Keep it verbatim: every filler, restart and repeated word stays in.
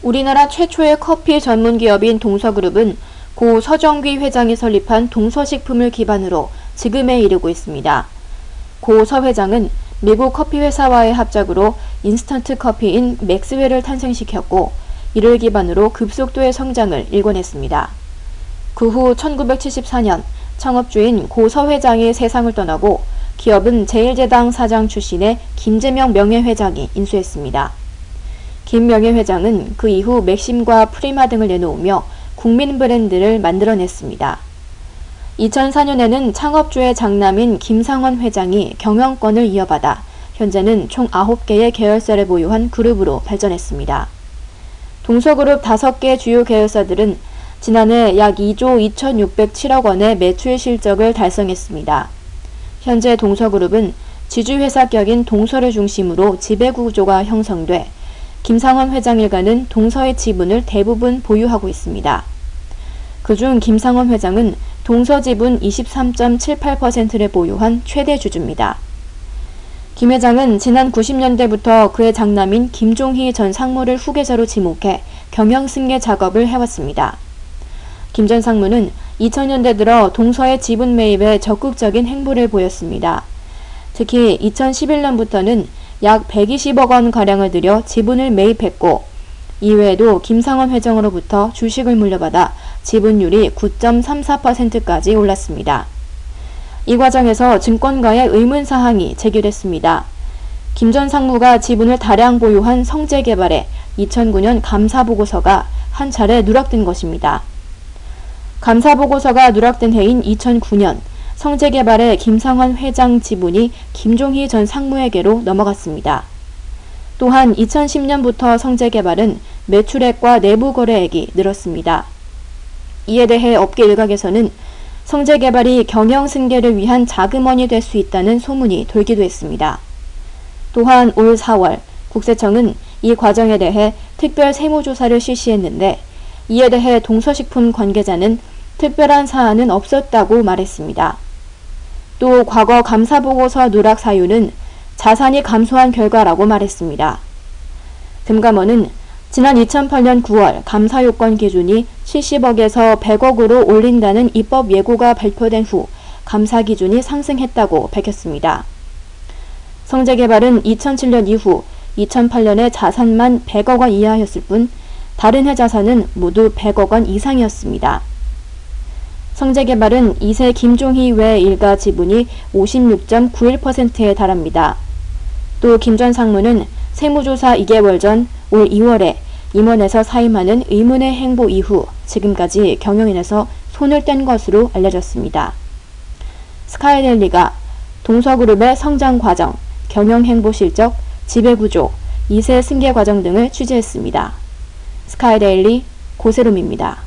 우리나라 최초의 커피 전문 기업인 동서그룹은 고 서정귀 회장이 설립한 동서식품을 기반으로 지금에 이르고 있습니다. 고 서 회장은 미국 커피 회사와의 합작으로 인스턴트 커피인 맥스웰을 탄생시켰고 이를 기반으로 급속도의 성장을 일궈냈습니다. 그 후 천구백칠십사 년 창업주인 고 서 회장이 세상을 떠나고 기업은 제일제당 사장 출신의 김재명 명예회장이 인수했습니다. 김 명예회장은 그 이후 맥심과 프리마 등을 내놓으며 국민 브랜드를 만들어냈습니다. 이천사 년에는 창업주의 장남인 김상원 회장이 경영권을 이어받아 현재는 총 아홉 개의 계열사를 보유한 그룹으로 발전했습니다. 동서그룹 다섯 개 주요 계열사들은 지난해 약 이조 이천육백칠억 원의 매출 실적을 달성했습니다. 현재 동서그룹은 지주회사격인 동서를 중심으로 지배구조가 형성돼 김상원 회장 일가는 동서의 지분을 대부분 보유하고 있습니다. 그중 김상원 회장은 동서지분 이십삼 점 칠팔 퍼센트를 보유한 최대 주주입니다. 김 회장은 지난 구십 년대부터 그의 장남인 김종희 전 상무를 후계자로 지목해 경영 승계 작업을 해왔습니다. 김 전 상무는 이천 년대 들어 동서의 지분 매입에 적극적인 행보를 보였습니다. 특히 이천십일 년부터는 약 백이십억 원가량을 들여 지분을 매입했고 이외에도 김상원 회장으로부터 주식을 물려받아 지분율이 구 점 삼사 퍼센트까지 올랐습니다. 이 과정에서 증권가의 의문사항이 제기됐습니다. 김 전 상무가 지분을 다량 보유한 성재개발의 이천구 년 감사보고서가 한 차례 누락된 것입니다. 감사보고서가 누락된 해인 이천구 년 성재개발의 김상원 회장 지분이 김종희 전 상무에게로 넘어갔습니다. 또한 이천십 년부터 성재개발은 매출액과 내부거래액이 늘었습니다. 이에 대해 업계 일각에서는 성재개발이 경영승계를 위한 자금원이 될 수 있다는 소문이 돌기도 했습니다. 또한 올 사월 국세청은 이 과정에 대해 특별 세무조사를 실시했는데 이에 대해 동서식품 관계자는 특별한 사안은 없었다고 말했습니다. 또 과거 감사보고서 누락 사유는 자산이 감소한 결과라고 말했습니다. 금감원은 지난 이천팔 년 구월 감사요건 기준이 칠십억에서 백억으로 올린다는 입법 예고가 발표된 후 감사 기준이 상승했다고 밝혔습니다. 성재개발은 이천칠 년 이후 이천팔 년에 자산만 백억 원 이하였을 뿐 다른 해 자산은 모두 백억 원 이상이었습니다. 성재개발은 이 세 김종희 외 일가 지분이 오십육 점 구일 퍼센트에 달합니다. 또 김 전 상무는 세무조사 이 개월 전 올 이월에 임원에서 사임하는 의문의 행보 이후 지금까지 경영인에서 손을 뗀 것으로 알려졌습니다. 스카이데일리가 동서그룹의 성장 과정, 경영 행보 실적, 지배구조, 이 세 승계 과정 등을 취재했습니다. 스카이데일리 고세롬입니다.